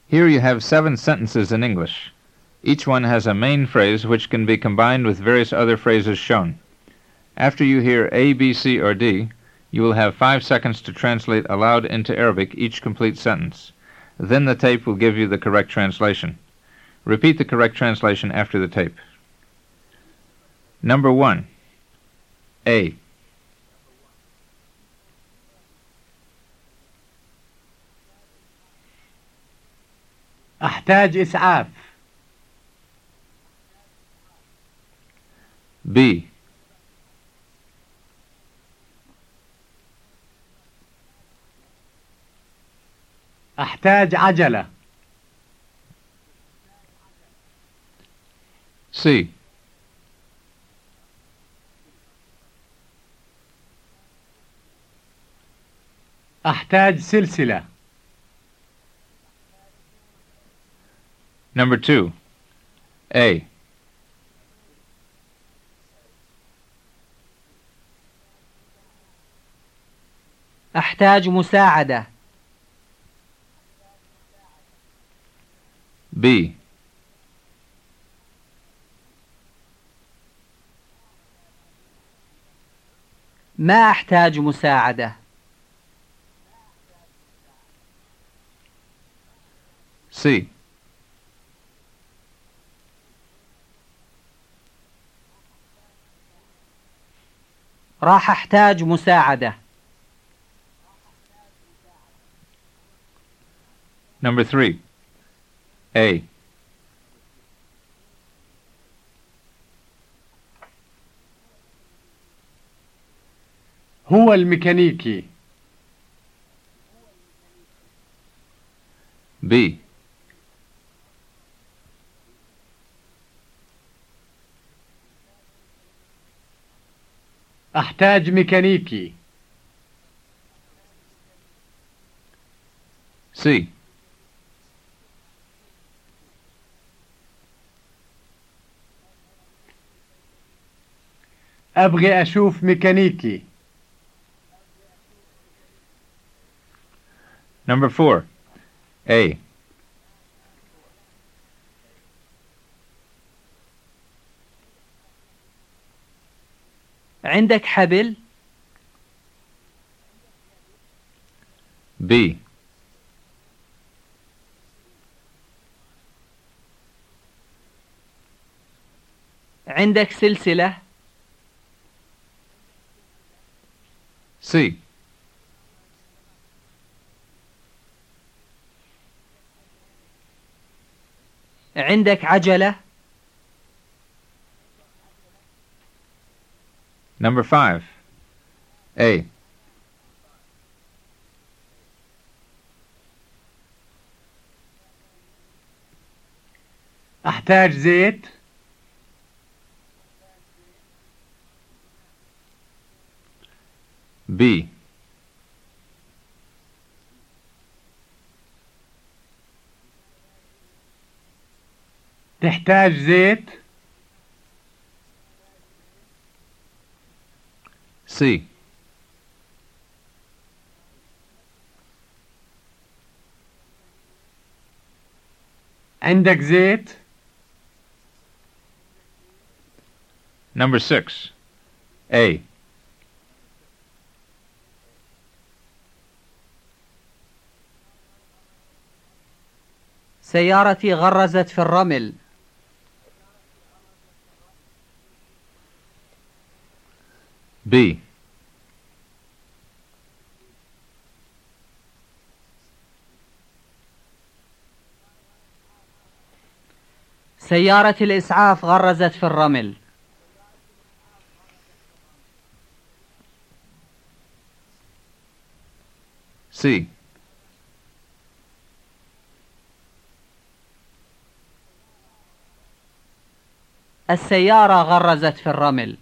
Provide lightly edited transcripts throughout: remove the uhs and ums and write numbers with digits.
Here you have 7 sentences in English. Each one has a main phrase which can be combined with various other phrases shown. After you hear A, B, C, or D, you will have 5 seconds to translate aloud into Arabic each complete sentence. Then the tape will give you the correct translation. Repeat the correct translation after the tape. Number 1. A. أحتاج إسعاف. B. أحتاج عجلة. C. أحتاج سلسلة. Number 2. A. أحتاج مساعدة. B. ما أحتاج مساعدة. C. راح أحتاج مساعدة. Number 3. A. هو الميكانيكي. B. أحتاج ميكانيكي. C. أبغي أشوف ميكانيكي. Number 4. A. عندك حبل؟ B. عندك سلسلة؟ C. عندك عجلة؟ Number 5. A. أحتاج زيت. B. تحتاج زيت. C. عندك زيت. Number 6. A. سيارتي غرزت في الرمل. B. سيارة الإسعاف غرزت في الرمل. C. السيارة غرزت في الرمل.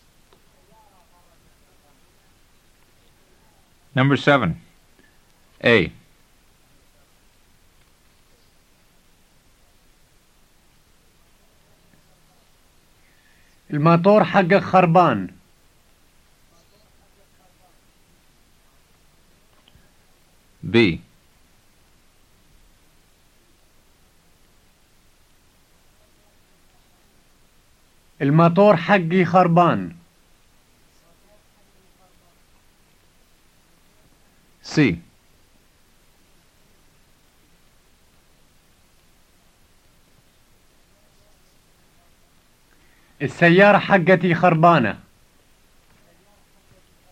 Number 7. A. الموتور حقك خربان. B. الموتور حقي خربان. C. السيارة حقتي خربانة.